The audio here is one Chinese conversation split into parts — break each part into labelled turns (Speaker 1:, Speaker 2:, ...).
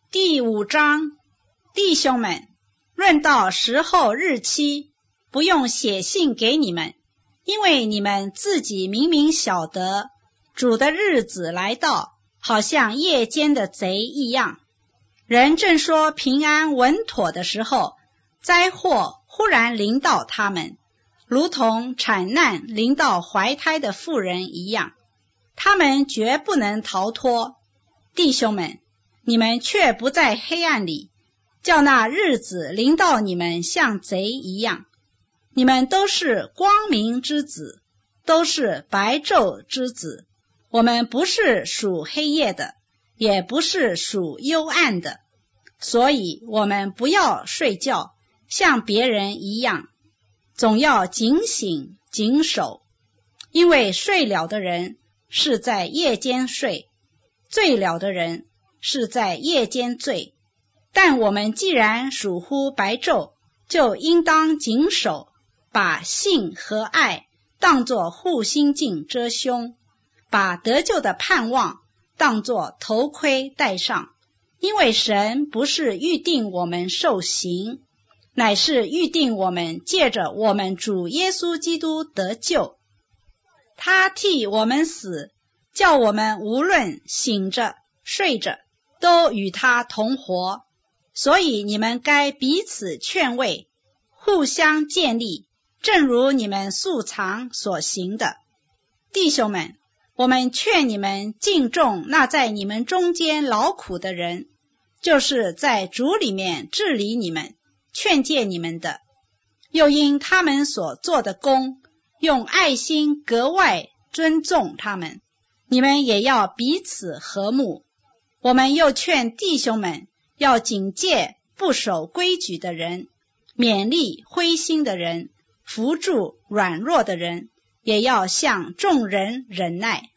Speaker 1: 第5章，弟兄们，论到时候日期，不用写信给你们，因为你们自己明明晓得，主的日子来到，好像夜间的贼一样。人正说平安稳妥的时候，灾祸忽然临到他们，如同产难临到怀胎的妇人一样，他们绝不能逃脱。弟兄们，你们却不在黑暗里，叫那日子临到你们像贼一样。你们都是光明之子，都是白昼之子。我们不是属黑夜的，也不是属幽暗的，所以我们不要睡觉，像别人一样，总要警醒谨守。因为睡了的人是在夜间睡，醉了的人是在夜间醉。但我们既然属乎白昼，就应当谨守，把信和爱当作护心镜遮胸，把得救的盼望当作头盔戴上。因为神不是预定我们受刑，乃是预定我们借着我们主耶稣基督得救。他替我们死，叫我们无论醒着睡着，都与他同活。所以你们该彼此劝慰，互相建立，正如你们素常所行的。弟兄们，我们劝你们敬重那在你们中间劳苦的人，就是在主里面治理你们、劝诫你们的，又因他们所做的工，用爱心格外尊重他们。你们也要彼此和睦。我们又劝弟兄们要警戒不守规矩的人，勉励灰心的人，扶助软弱的人，也要向众人忍耐。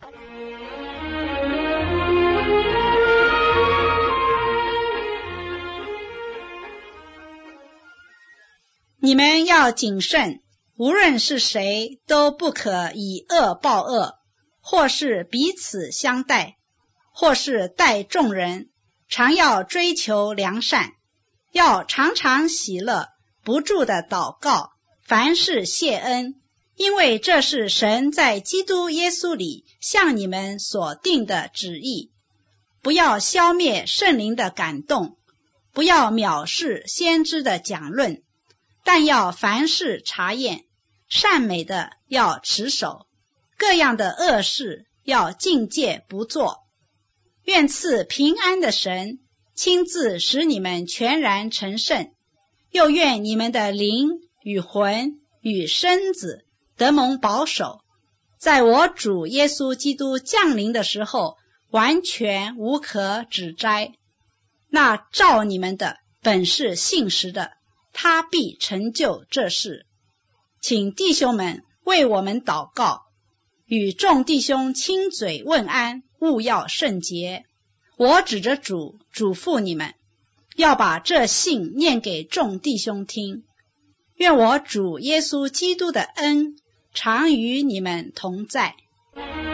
Speaker 1: 你们要谨慎，无论是谁，都不可以恶报恶，或是彼此相待，或是待众人，常要追求良善，要常常喜乐，不住的祷告，凡事谢恩，因为这是神在基督耶稣里向你们所定的旨意。不要消灭圣灵的感动，不要藐视先知的讲论，但要凡事查验，善美的要持守，各样的恶事要禁戒不做。愿赐平安的神亲自使你们全然成圣，又愿你们的灵与魂与身子得蒙保守，在我主耶稣基督降临的时候完全无可指摘。那召你们的本是信实的，他必成就这事。请弟兄们为我们祷告，与众弟兄亲嘴问安，务要圣洁。我指着主嘱咐你们，要把这信念给众弟兄听。愿我主耶稣基督的恩常与你们同在。